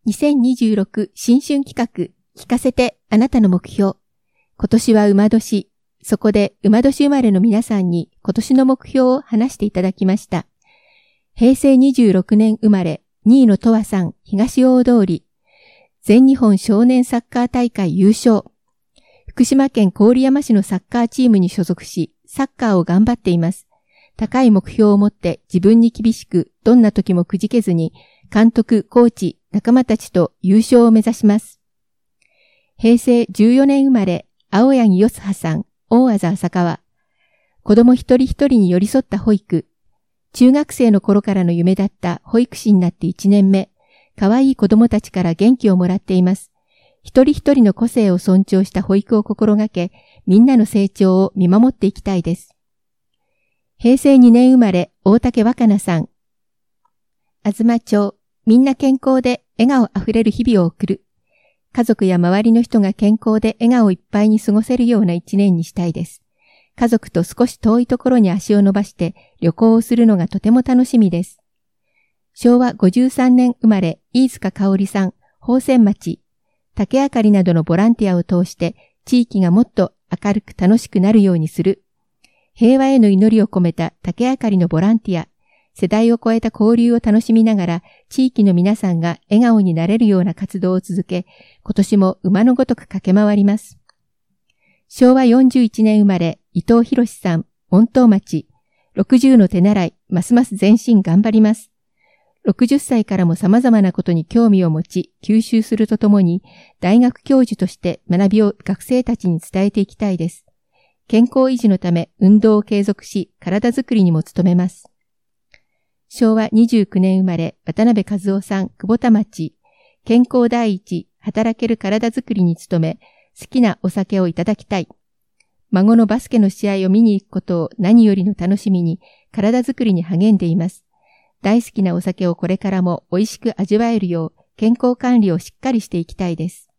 2026新春企画、聞かせてあなたの目標。今年は馬年。そこで馬年生まれの皆さんに今年の目標を話していただきました。平成26年生まれ、2位のとわさん、東大通り。全日本少年サッカー大会優勝。福島県郡山市のサッカーチームに所属し、サッカーを頑張っています。高い目標を持って自分に厳しく、どんな時もくじけずに、監督、コーチ、仲間たちと優勝を目指します。平成14年生まれ、青柳よつはさん、大字浅川。子供一人一人に寄り添った保育。中学生の頃からの夢だった保育士になって1年目。可愛い子供たちから元気をもらっています。一人一人の個性を尊重した保育を心がけ、みんなの成長を見守っていきたいです。平成2年生まれ、大竹若菜さん。あずま町、みんな健康で笑顔あふれる日々を送る。家族や周りの人が健康で笑顔いっぱいに過ごせるような一年にしたいです。家族と少し遠いところに足を伸ばして旅行をするのがとても楽しみです。昭和53年生まれ、飯塚香織さん、宝泉町。竹あかりなどのボランティアを通して地域がもっと明るく楽しくなるようにする。平和への祈りを込めた竹あかりのボランティア。世代を超えた交流を楽しみながら地域の皆さんが笑顔になれるような活動を続け、今年も馬のごとく駆け回ります。昭和41年生まれ、伊藤博さん、門東町。60の手習い、ますます前進頑張ります。60歳からも様々なことに興味を持ち、吸収するとともに、大学教授として学びを学生たちに伝えていきたいです。健康維持のため運動を継続し、体づくりにも努めます。昭和29年生まれ、渡辺和夫さん、久保田町。健康第一、働ける体づくりに努め、好きなお酒をいただきたい。孫のバスケの試合を見に行くことを何よりの楽しみに、体づくりに励んでいます。大好きなお酒をこれからも美味しく味わえるよう健康管理をしっかりしていきたいです。